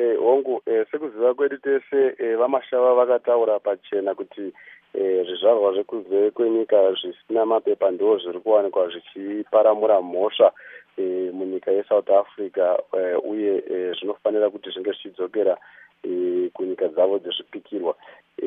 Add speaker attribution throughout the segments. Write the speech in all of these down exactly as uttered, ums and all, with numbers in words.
Speaker 1: e, hongu e, sekuziva kwedu tese e, vamashava vakataura pachena kuti e, zvizvarwa zvekunze kwenyika zvisina mapepa ndo zviri kuwanikwa zvichiparamura mhosva e, munyika yeSouth Africa e, uye e, zvinofanira kuti zvinge zvichidzokera e, kunyika dzavo dzezvipikirwa. E,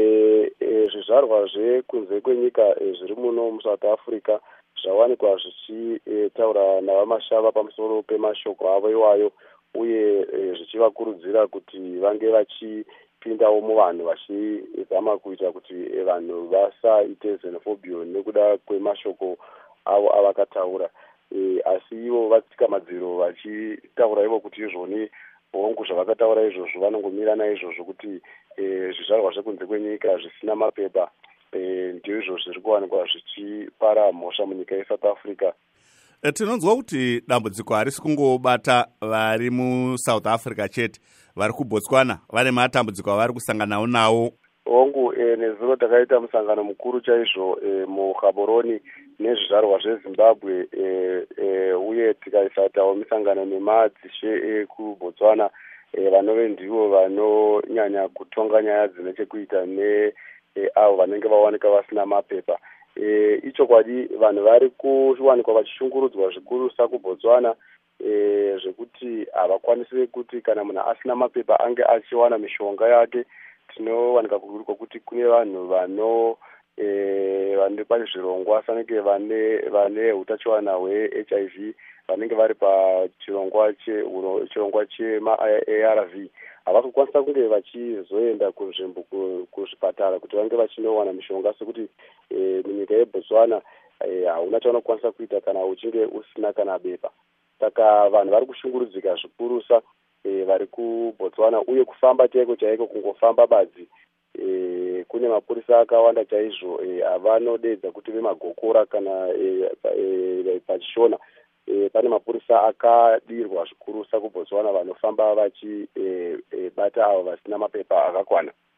Speaker 1: e, zvizvarwa zvekunze kwenyika e, zviri muno muSouth Africa zvawanikwa zvichitaura navamashava pamusoro pemashoko avo iwayo, uye zvichivakurudzira kuti vange vachipindawo muvanhu vachizama kuita kuti vanhu vasaite xenophobia nekuda kwemashoko avo avakataura. E, asi ivo vatsika madziro vachitaura ivo kuti izvoni hongu zvavakataura izvozvo vanongomira naizvozvo kuti e, zvizvarwa zvekunze kwenyika zvisina mapepa e, ndio izvo zviri kuwanikwa zvichipara mhosva munyika yeSouth Africa.
Speaker 2: Tinonzwa kuti dambudziko harisi kungobata vari muSouth Africa chete, vari kuBotswana vane matambudziko avari kusanganawo nawo.
Speaker 1: Hongu e, nezuro takaita musangano mukuru chaizvo e, muGaborone nezvizvarwa zveZimbabwe e, e, uye tikaisatawo misangano nemadzishe ekuBotswana e, vanove ndivo vanonyanya kutonga nyaya dzine chekuita ne e, avo vanenge vawanika vasina mapepa. E, ichokwadi vanhu vari kuwanikwa vachishungurudzwa zvikuru kuBotswana e, zvekuti havakwanisi kuti kana munhu asina mapepa ange achiwana mishonga yake. Tinowanika kuti kune vanhu vano e, vane pane zvirongwa sanenge vane vane utachiwana hwe H I V vanenge vari pachirongwa che chirongwa chema A R V havasi kukwanisa kunge vachizoenda kunzvimbo kuzvipatara kuti vange vachinowana mishonga, sekuti e, munyika yeBotswana hauna e, chaunokwanisa kuita kana uchinge usina kana bepa. Saka vanhu vari kushungurudzika zvikurusa e, vari kuBotswana, uye kufamba chaiko chaiko kungofamba badzi. E, kune mapurisa akawanda chaizvo e, avanodedza kuti vemagokora kana e, e, pachishona e, pane mapurisa akadirwa zvikurusa kuBotswana vanofamba vachibata e, e, avo vasina mapepa akakwana.